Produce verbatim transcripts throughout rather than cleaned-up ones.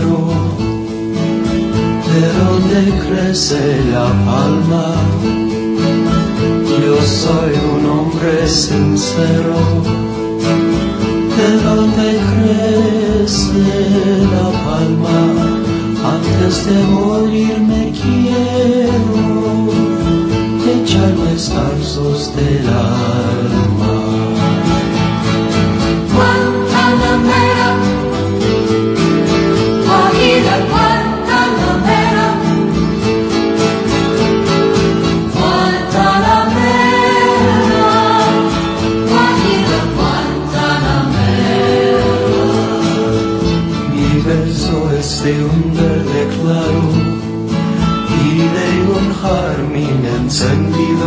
claro, de donde crece la palma. Yo soy un hombre sincero, de donde crece la palma. Antes de morir me quiero echar los tarzos del alma. Guantanamera, Guajira Guantanamera, Guantanamera, Guajira Guantanamera. Mi verso es de un verde claro y de un jazmín encendido.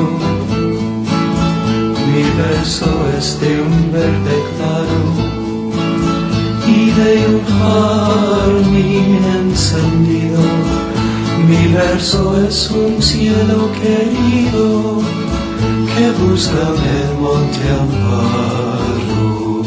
Mi verso es de un verde claro y de un jazmín encendido. Mi verso es un cielo querido que busca en el monte Amparo.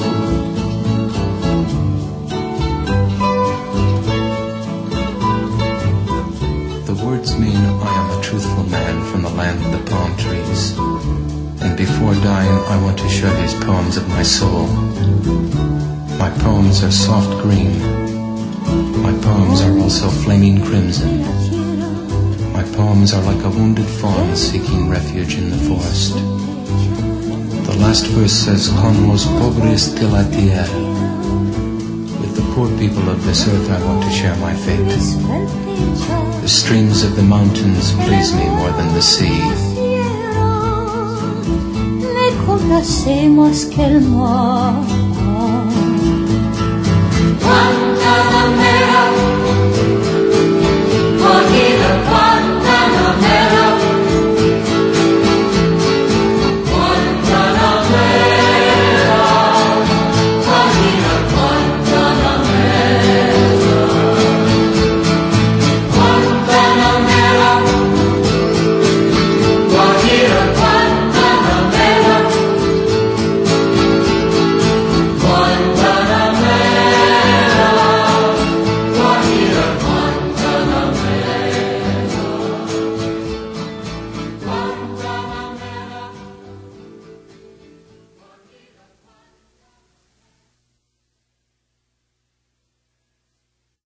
The words mean I am a truthful man from the land of the palm trees. And before dying, I want to share these poems of my soul. My poems are soft green. My poems are also flaming crimson. My poems are like a wounded fawn seeking refuge in the forest. The last verse says, Con los pobres de la tierra. With the poor people of this earth, I want to share my fate. The streams of the mountains please me more than the sea. Hacemos que el mar